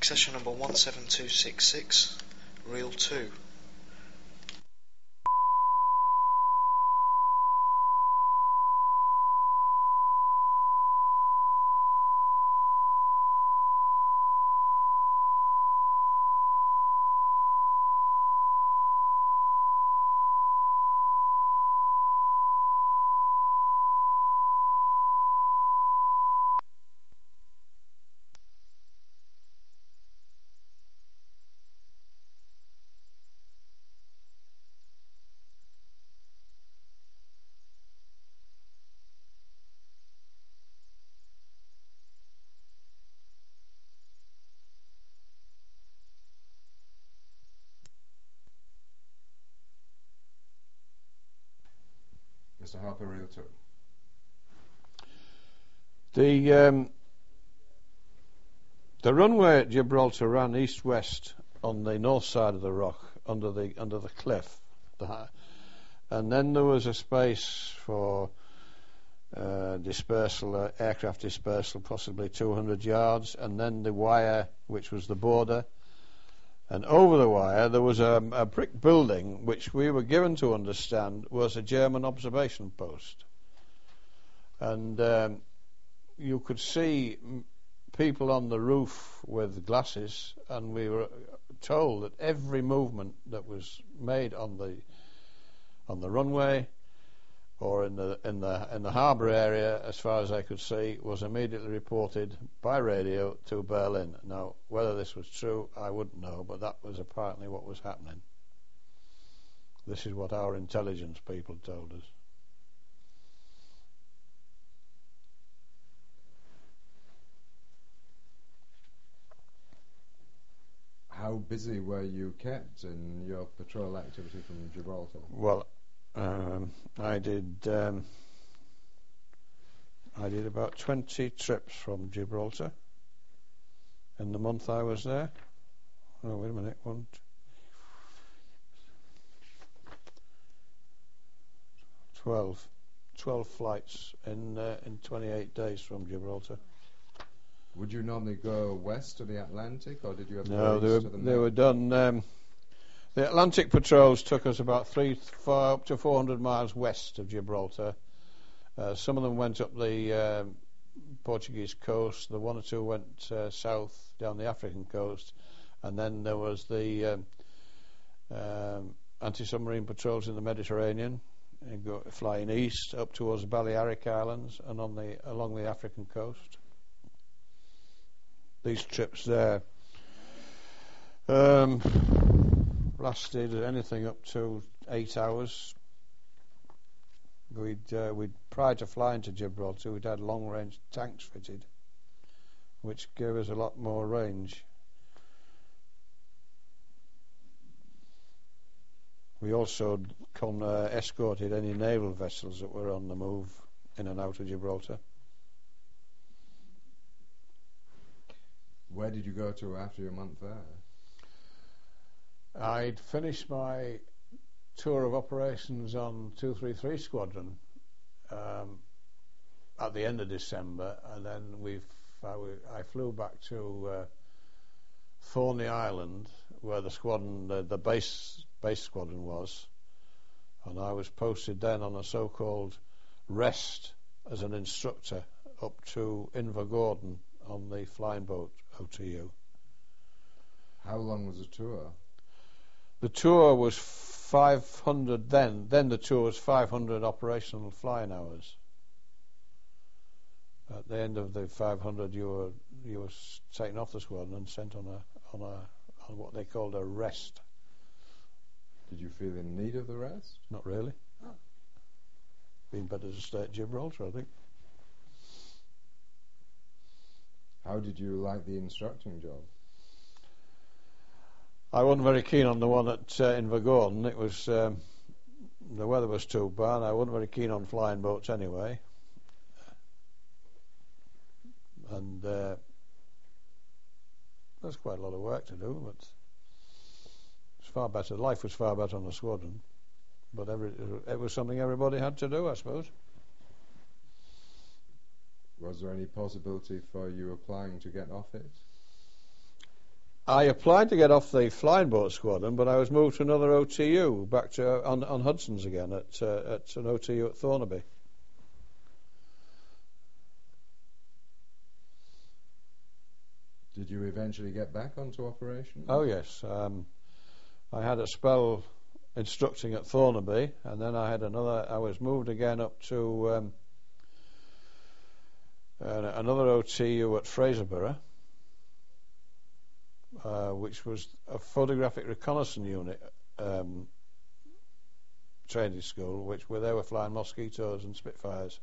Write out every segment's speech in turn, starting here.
Accession number 17266, reel 2. Mr. Harper, reel 2. The runway at Gibraltar ran east-west on the north side of the rock, under the cliff, and then there was a space for dispersal, aircraft dispersal, possibly 200 yards, and then the wire, which was the border. And over the wire there was a brick building which we were given to understand was a German observation post. And you could see people on the roof with glasses, and we were told that every movement that was made on the runway or in the harbour area, as far as I could see, was immediately reported by radio to Berlin. Now, whether this was true, I wouldn't know, but that was apparently what was happening. This is what our intelligence people told us. How busy were you kept in your patrol activity from Gibraltar? Well, I did about 20 trips from Gibraltar in the month I was there. Oh, wait a minute, 12 flights in 28 days from Gibraltar. Would you normally go west to the Atlantic, or did you have to No, go east to the they were done. The Atlantic patrols took us about up to 400 miles west of Gibraltar. Some of them went up the Portuguese coast. The one or two went south down the African coast, and then there was the anti-submarine patrols in the Mediterranean, flying east up towards the Balearic Islands and along the African coast. These trips there lasted anything up to 8 hours. We'd prior to flying to Gibraltar, we'd had long-range tanks fitted, which gave us a lot more range. We also escorted any naval vessels that were on the move in and out of Gibraltar. Where did you go to after your month there? I'd finished my tour of operations on 233 Squadron at the end of December, and then I flew back to Thorney Island, where the squadron, the base squadron was, and I was posted then on a so-called rest as an instructor up to Invergordon on the flying boat OTU. How long was the tour? The tour was 500 then. Then the tour was 500 operational flying hours. At the end of the 500, you were taken off the squadron and sent on what they called a rest. Did you feel in need of the rest? Not really. Been better to stay at Gibraltar, I think. How did you like the instructing job? I wasn't very keen on the one at Invergordon. It was the weather was too bad. I wasn't very keen on flying boats anyway, and there's quite a lot of work to do. But it's far better. Life was far better on the squadron, but it was something everybody had to do, I suppose. Was there any possibility for you applying to get off it? I applied to get off the flying boat squadron, but I was moved to another OTU, back to on Hudson's again, at an OTU at Thornaby. Did you eventually get back onto operations? Oh yes, I had a spell instructing at Thornaby, and then I had another. I was moved again up to another OTU at Fraserburgh, which was a photographic reconnaissance unit training school, they were flying Mosquitoes and Spitfires.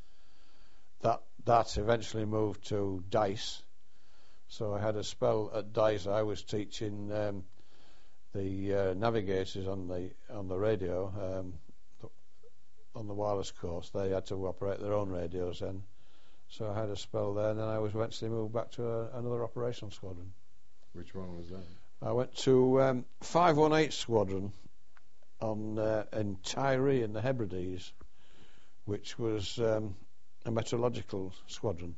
That eventually moved to Dice. So I had a spell at Dice. I was teaching the navigators on the radio, on the wireless course. They had to operate their own radios then. So I had a spell there, and then I was eventually moved back to another operational squadron. Which one was that? I went to 518 Squadron in Tyree in the Hebrides, which was a meteorological squadron.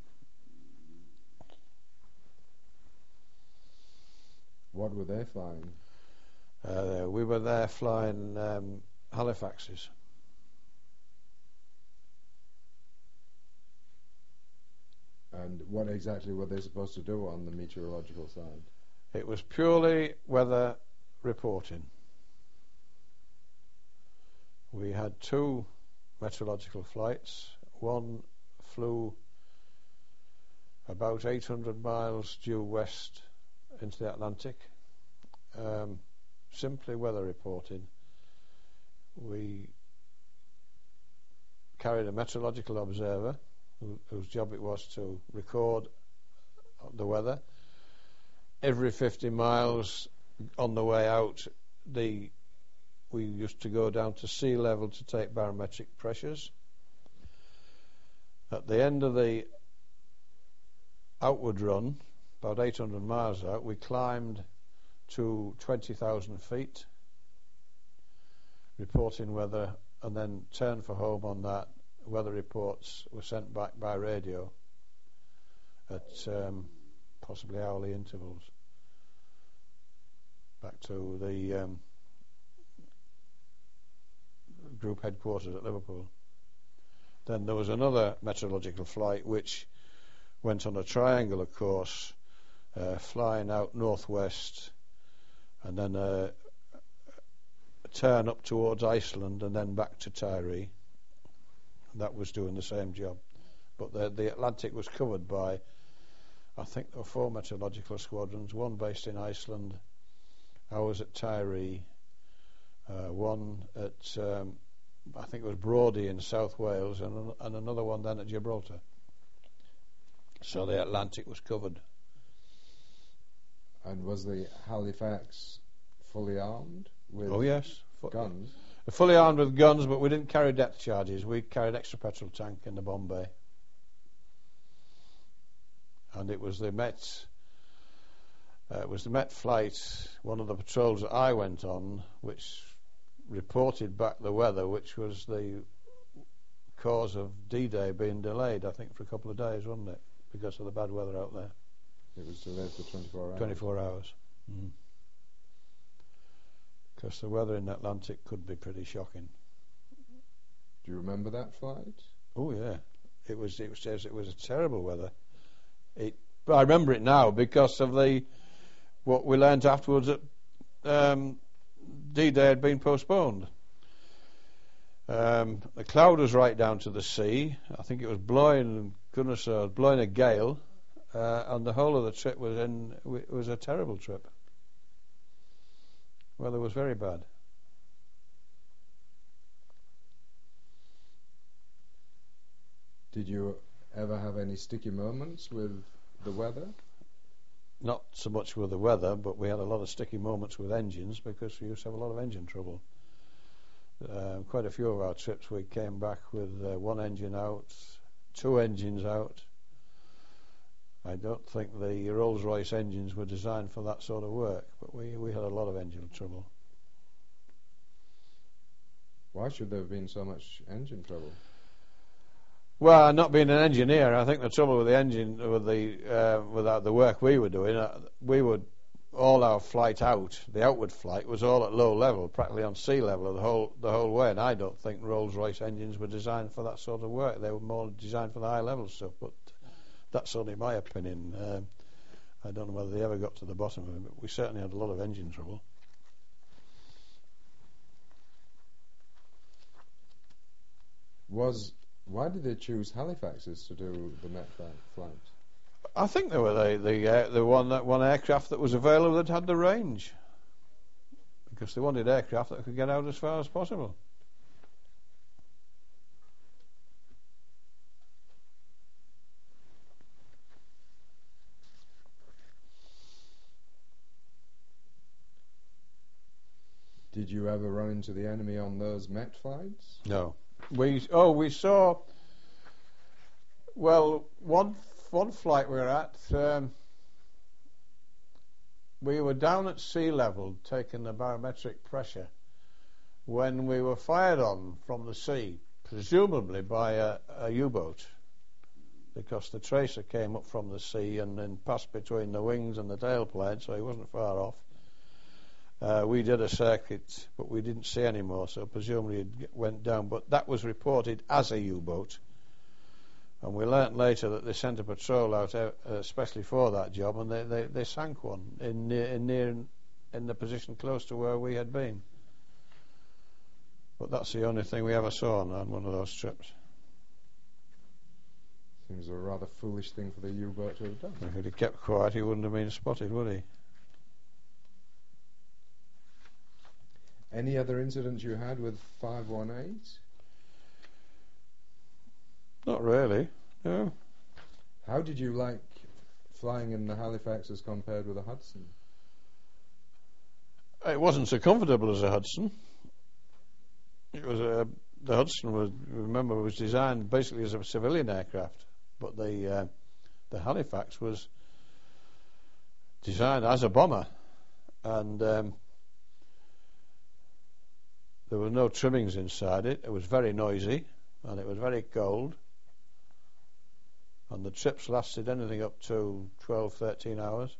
What were they flying? We were there flying Halifaxes. And what exactly were they supposed to do on the meteorological side? It was purely weather reporting. We had 2 meteorological flights. One flew about 800 miles due west into the Atlantic, simply weather reporting. We carried a meteorological observer whose job it was to record the weather. Every 50 miles on the way out, we used to go down to sea level to take barometric pressures. At the end of the outward run, about 800 miles out, we climbed to 20,000 feet, reporting weather, and then turned for home on that. Weather reports were sent back by radio at possibly hourly intervals back to the group headquarters at Liverpool. Then there was another meteorological flight which went on a triangular course, flying out northwest, and then a turn up towards Iceland, and then back to Tyree. That was doing the same job, but the Atlantic was covered by, I think there were 4 meteorological squadrons, one based in Iceland, ours at Tyree, one at I think it was Brodie in South Wales, and another one then at Gibraltar. So the Atlantic was covered. And was the Halifax fully armed with guns? Fully armed with guns, but we didn't carry depth charges. We carried extra petrol tank in the bomb bay. And it was the Met flight, one of the patrols that I went on, which reported back the weather, which was the cause of D-Day being delayed, I think, for a couple of days, wasn't it? Because of the bad weather out there. It was delayed for 24 hours. 24 hours. Mm. Because the weather in the Atlantic could be pretty shocking. Do you remember that flight? Oh yeah, it was a terrible weather. But I remember it now because of what we learned afterwards that D-Day had been postponed. The cloud was right down to the sea. I think it was blowing a gale, and the whole of the trip was a terrible trip. Weather was very bad. Did you ever have any sticky moments with the weather? Not so much with the weather, but we had a lot of sticky moments with engines because we used to have a lot of engine trouble. Quite a few of our trips we came back with one engine out, 2 engines out. I don't think the Rolls-Royce engines were designed for that sort of work, but we had a lot of engine trouble. Why should there have been so much engine trouble? Well, not being an engineer, I think the trouble with the engine, without the work we were doing, we would all our flight out, the outward flight, was all at low level, practically on sea level the whole way. And I don't think Rolls-Royce engines were designed for that sort of work. They were more designed for the high level stuff. But that's only my opinion. I don't know whether they ever got to the bottom of it, but we certainly had a lot of engine trouble. Why did they choose Halifaxes to do the Met flights? I think they were the one aircraft that was available that had the range, because they wanted aircraft that could get out as far as possible. Did you ever run into the enemy on those Met flights? No. We saw. Well, one flight we were at, we were down at sea level taking the barometric pressure when we were fired on from the sea, presumably by a U-boat, because the tracer came up from the sea and then passed between the wings and the tailplane, so he wasn't far off. We did a circuit, but we didn't see any more, so presumably it went down. But that was reported as a U-boat, and we learnt later that they sent a patrol out especially for that job, and they sank one in the position close to where we had been. But that's the only thing we ever saw on one of those trips. Seems a rather foolish thing for the U-boat to have done. If he'd have kept quiet, he wouldn't have been spotted, would he? Any other incidents you had with 518? Not really, no. How did you like flying in the Halifax as compared with the Hudson? It wasn't so comfortable as a Hudson. It was the Hudson was designed basically as a civilian aircraft, but the Halifax was designed as a bomber, and there were no trimmings inside it. It was very noisy, and it was very cold. And the trips lasted anything up to 12, 13 hours.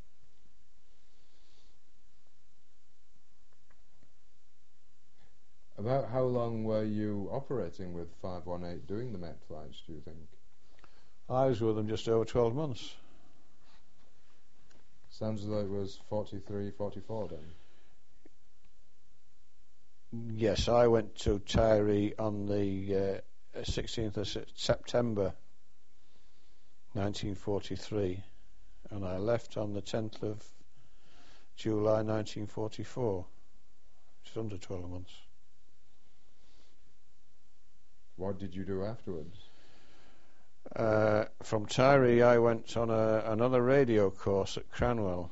About how long were you operating with 518 doing the Met flights, do you think? I was with them just over 12 months. Sounds as though it was 43, 44 then. Yes, I went to Tyree on the 16th of September 1943, and I left on the 10th of July 1944, just under 12 months. What did you do afterwards? From Tyree I went on another radio course at Cranwell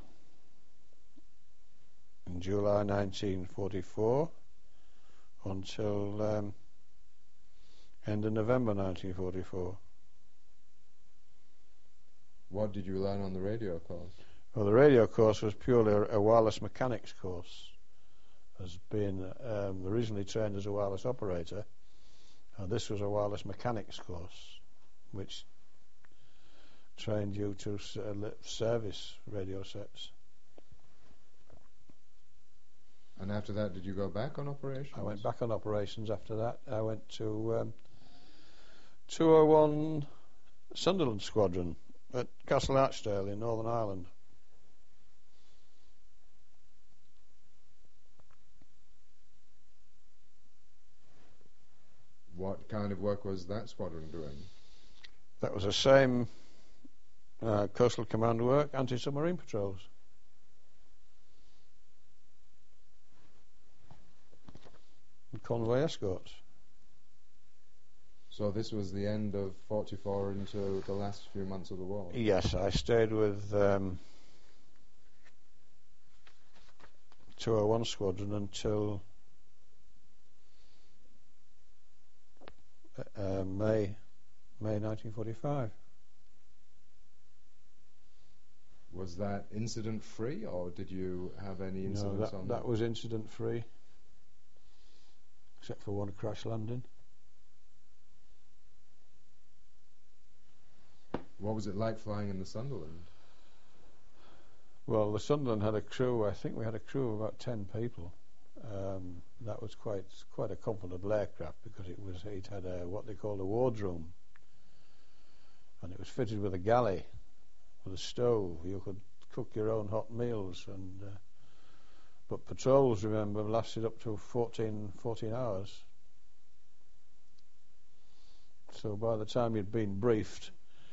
in July 1944 until end of November 1944. What did you learn on the radio course? Well, the radio course was purely a wireless mechanics course. As being originally trained as a wireless operator, this was a wireless mechanics course, which trained you to service radio sets. And after that, did you go back on operations? I went back on operations after that. I went to 201 Sunderland Squadron at Castle Archdale in Northern Ireland. What kind of work was that squadron doing? That was the same coastal command work, anti-submarine patrols. And convoy escorts. So this was the end of 44 into the last few months of the war? Yes, I stayed with 201 Squadron until May 1945. Was that incident free, or did you have any incidents No, on that was incident free, except for one crash landing. What was it like flying in the Sunderland? Well, the Sunderland had a crew. I think we had a crew of about 10 people. That was quite a comfortable aircraft because it had what they called a wardroom, and it was fitted with a galley, with a stove. You could cook your own hot meals, but patrols, remember, lasted up to 14 hours. So by the time you'd been briefed,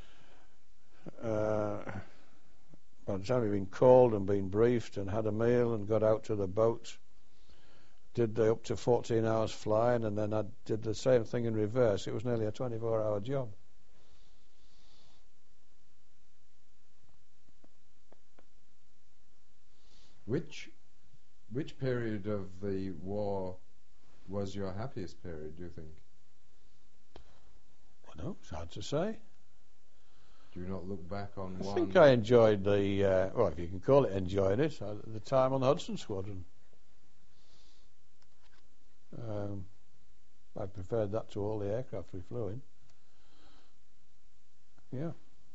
by the time you'd been called and been briefed and had a meal and got out to the boat, did the up to 14 hours flying, and then I did the same thing in reverse. It was nearly a 24-hour job. Which period of the war was your happiest period, do you think? Well, no, it's hard to say. Do you not look back on I one? think I enjoyed well, if you can call it enjoying it, the time on the Hudson Squadron. I preferred that to all the aircraft we flew in. Yeah.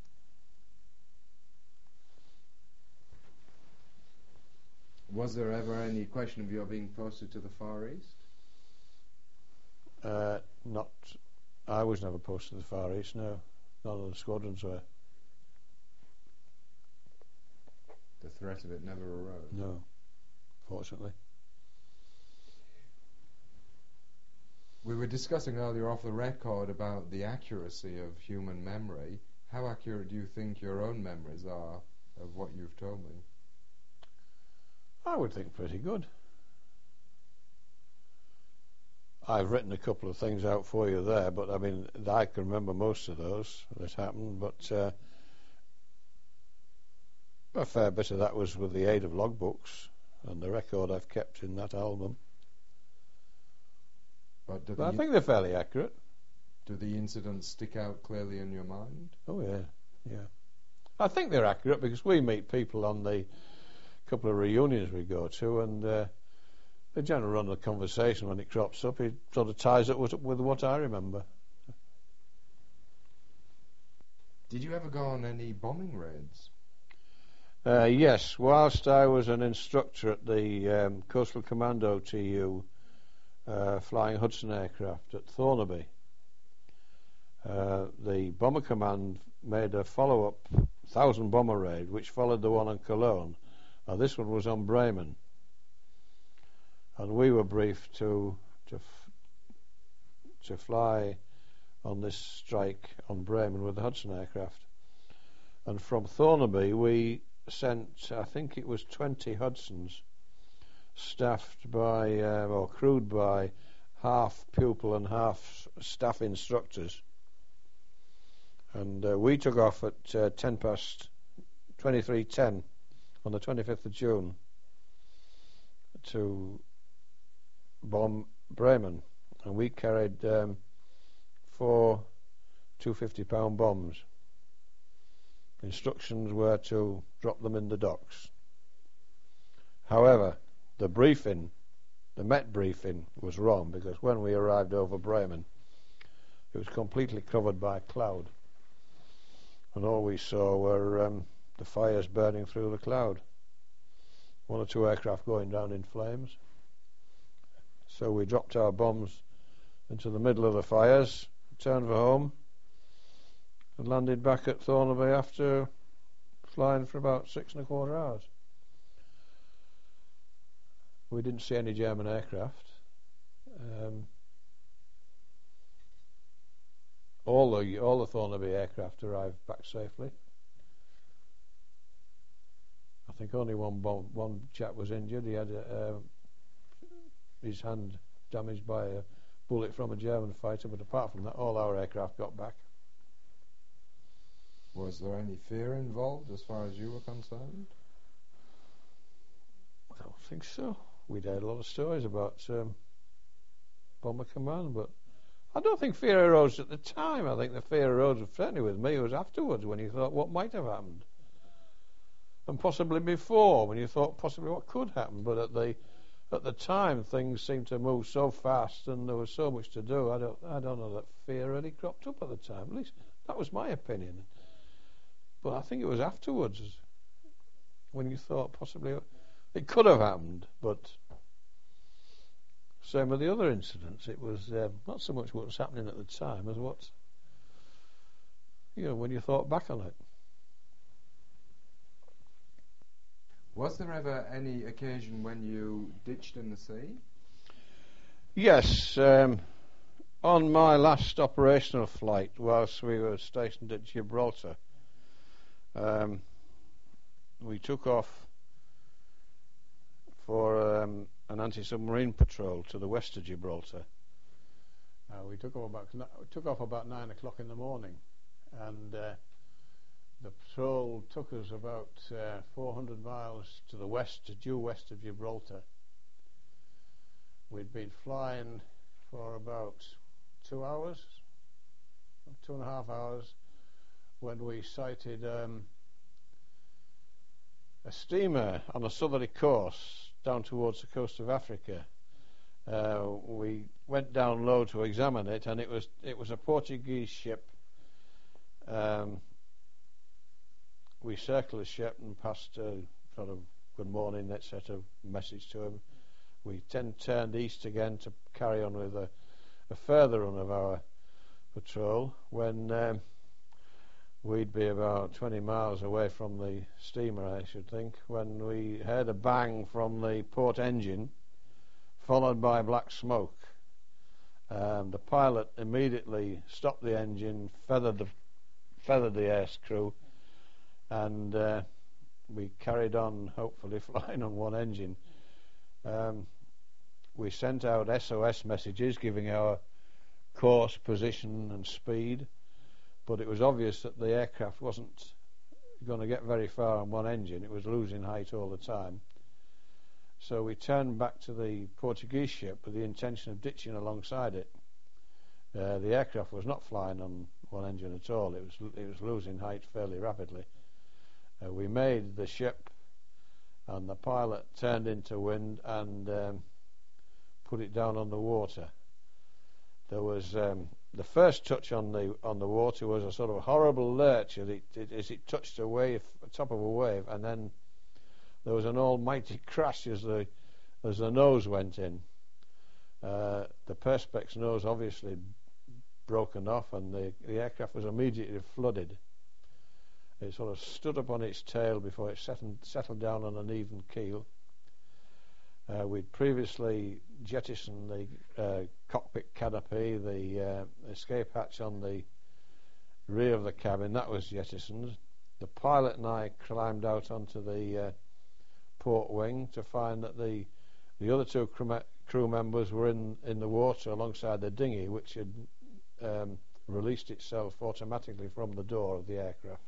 Was there ever any question of your being posted to the Far East? Not. I was never posted to the Far East. No, none of the squadrons were. The threat of it never arose. No, fortunately. We were discussing earlier off the record about the accuracy of human memory. How accurate do you think your own memories are of what you've told me? I would think pretty good. I've written a couple of things out for you there, but I mean, I can remember most of those that happened, but a fair bit of that was with the aid of logbooks and the record I've kept in that album. But I think they're fairly accurate. Do the incidents stick out clearly in your mind? Oh, yeah. I think they're accurate because we meet people on the couple of reunions we go to, and the general run of the conversation, when it crops up, it sort of ties up with what I remember. Did you ever go on any bombing raids? Yes, whilst I was an instructor at the Coastal Commando TU, flying Hudson aircraft at Thornaby, the Bomber Command made a follow-up 1,000 bomber raid which followed the one on Cologne. Now this one was on Bremen, and we were briefed to fly on this strike on Bremen with the Hudson aircraft. And from Thornaby we sent, I think it was 20 Hudsons, staffed by or crewed by half pupil and half staff instructors, and we took off at 23:10 on the 25th of June to bomb Bremen, and we carried 4 250-pound bombs. Instructions were to drop them in the docks. However, the Met briefing was wrong, because when we arrived over Bremen, it was completely covered by cloud, and all we saw were the fires burning through the cloud. 1 or 2 aircraft going down in flames. So we dropped our bombs into the middle of the fires, returned for home, and landed back at Thornaby after flying for about 6.25 hours. We didn't see any German aircraft. All the Thornaby aircraft arrived back safely. I think only one chap was injured. He had his hand damaged by a bullet from a German fighter, but apart from that, all our aircraft got back. Was there any fear involved as far as you were concerned? I don't think so. We'd heard a lot of stories about Bomber Command, but I don't think fear arose at the time. I think the fear arose, certainly with me, was afterwards, when you thought what might have happened, and possibly before, when you thought possibly what could happen. But at the time, things seemed to move so fast, and there was so much to do. I don't know that fear really cropped up at the time. At least that was my opinion. But I think it was afterwards, when you thought possibly it could have happened. But same with the other incidents. It was not so much what was happening at the time as what, when you thought back on it. Was there ever any occasion when you ditched in the sea? Yes. On my last operational flight, whilst we were stationed at Gibraltar, we took off for an anti-submarine patrol to the west of Gibraltar. We took off about 9 o'clock in the morning, and the patrol took us about 400 miles to the west, due west of Gibraltar. We'd been flying for about 2 hours, 2.5 hours, when we sighted a steamer on a southerly course down towards the coast of Africa. We went down low to examine it, and it was a Portuguese ship. We circled the ship and passed a sort of good morning, etc. message to him. We then turned east again to carry on with a further run of our patrol when we'd be about 20 miles away from the steamer, I should think, when we heard a bang from the port engine followed by black smoke. The pilot immediately stopped the engine, feathered the air screw, and we carried on, hopefully flying on one engine. We sent out SOS messages giving our course, position and speed, but it was obvious that the aircraft wasn't going to get very far on one engine. It was losing height all the time. So we turned back to the Portuguese ship with the intention of ditching alongside it. The aircraft was not flying on one engine at all. It was losing height fairly rapidly. We made the ship, and the pilot turned into wind and put it down on the water. There was the first touch on the water was a sort of horrible lurch as it touched a wave, top of a wave, and then there was an almighty crash as the nose went in. The perspex nose obviously broken off, and the aircraft was immediately flooded. It sort of stood up on its tail before it settled down on an even keel. We'd previously jettisoned the cockpit canopy, the escape hatch on the rear of the cabin, that was jettisoned. The pilot and I climbed out onto the port wing to find that the other two crew members were in the water alongside the dinghy, which had released itself automatically from the door of the aircraft.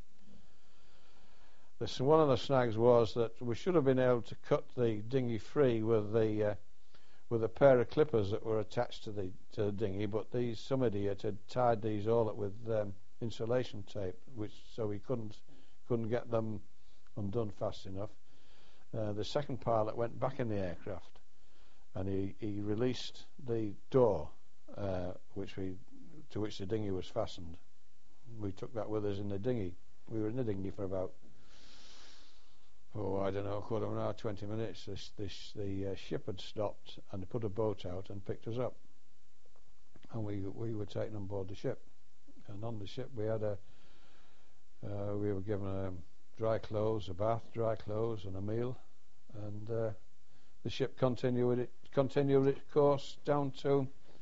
One of the snags was that we should have been able to cut the dinghy free with a pair of clippers that were attached to the dinghy, but some idiot had tied these all up with insulation tape, so we couldn't get them undone fast enough. The second pilot went back in the aircraft, and he released the door to which the dinghy was fastened. We took that with us in the dinghy. We were in the dinghy for about a quarter of an hour, 20 minutes. The ship had stopped and put a boat out and picked us up, and we were taken on board the ship. And on the ship we were given dry clothes, a bath, dry clothes, and a meal. And the ship continued its course down to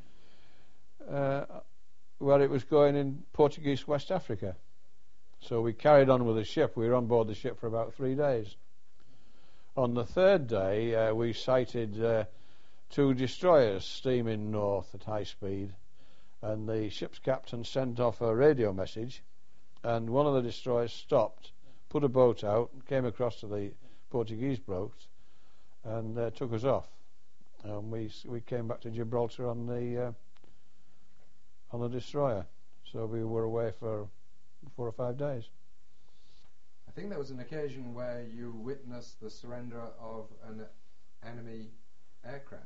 where it was going in Portuguese West Africa. So we carried on with the ship. We were on board the ship for about 3 days. On the third day, we sighted 2 destroyers steaming north at high speed, and the ship's captain sent off a radio message, and one of the destroyers stopped, put a boat out, came across to the Portuguese boat, and took us off. And we came back to Gibraltar on the destroyer. So we were away for 4 or 5 days. I think there was an occasion where you witnessed the surrender of an enemy aircraft.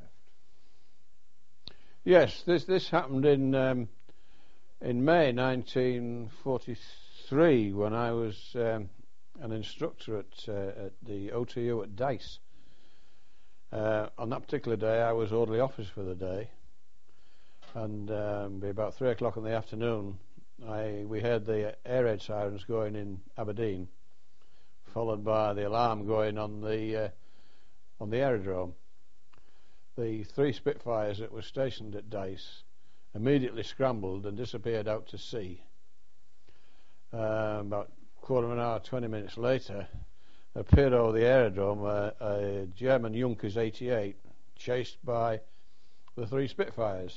Yes, this happened in May 1943 when I was an instructor at the OTU at Dice. On that particular day, I was orderly officer for the day, and by about 3 o'clock in the afternoon, we heard the air raid sirens going in Aberdeen, followed by the alarm going on the aerodrome. The 3 Spitfires that were stationed at Dice immediately scrambled and disappeared out to sea. About quarter of an hour, 20 minutes later, appeared over the aerodrome a German Junkers 88 chased by the 3 Spitfires.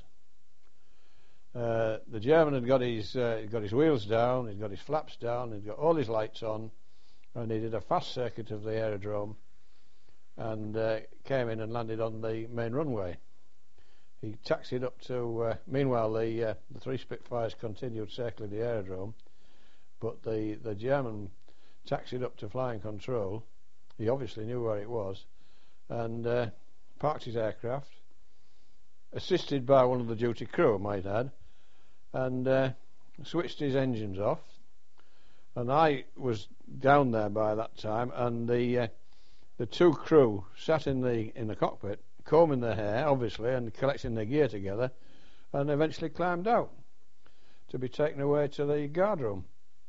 The German had got his wheels down, he'd got his flaps down, he'd got all his lights on, and he did a fast circuit of the aerodrome and came in and landed on the main runway. He taxied up to. Meanwhile, the 3 Spitfires continued circling the aerodrome, but the German taxied up to flying control. He obviously knew where it was, and parked his aircraft, assisted by one of the duty crew, I might add, and switched his engines off. And I was down there by that time, and the 2 crew sat in the cockpit, combing their hair, obviously, and collecting their gear together, and eventually climbed out to be taken away to the guard room.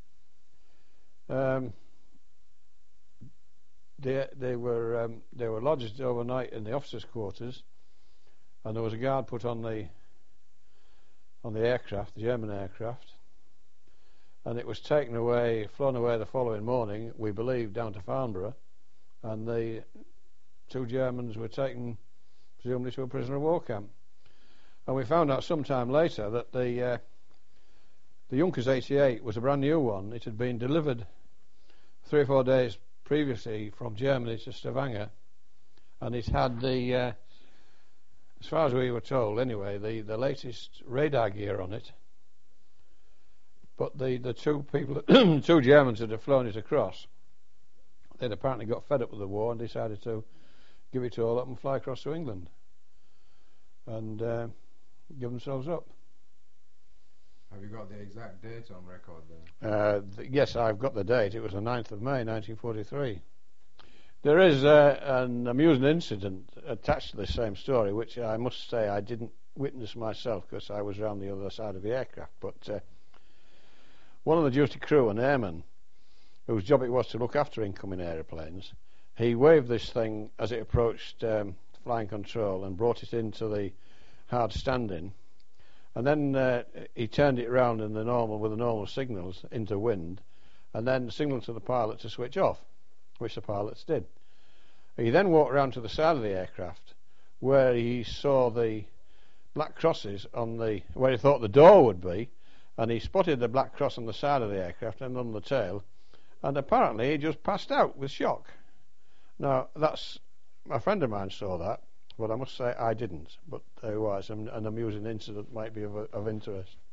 They were lodged overnight in the officers' quarters, and there was a guard put on the aircraft, the German aircraft, and it was taken away, flown away the following morning, we believe, down to Farnborough, and the 2 Germans were taken presumably to a prisoner of war camp. And we found out sometime later that the Junkers 88 was a brand new one. It had been delivered 3 or 4 days previously from Germany to Stavanger, and it had as far as we were told anyway, the latest radar gear on it. But the 2 people, 2 Germans that had flown it across, they'd apparently got fed up with the war and decided to give it all up and fly across to England and give themselves up. Have you got the exact date on record there? Yes, I've got the date. It was the 9th of May 1943. There is an amusing incident attached to this same story, which I must say I didn't witness myself because I was around the other side of the aircraft, but one of the duty crew, an airman, whose job it was to look after incoming aeroplanes, he waved this thing as it approached flying control and brought it into the hard standing, and then he turned it round with the normal signals into wind, and then signalled to the pilot to switch off, which the pilots did. He then walked round to the side of the aircraft where he saw the black crosses on where he thought the door would be, and he spotted the black cross on the side of the aircraft and on the tail, and apparently he just passed out with shock. Now, a friend of mine saw that, but I must say I didn't. But there was an amusing incident might be of interest.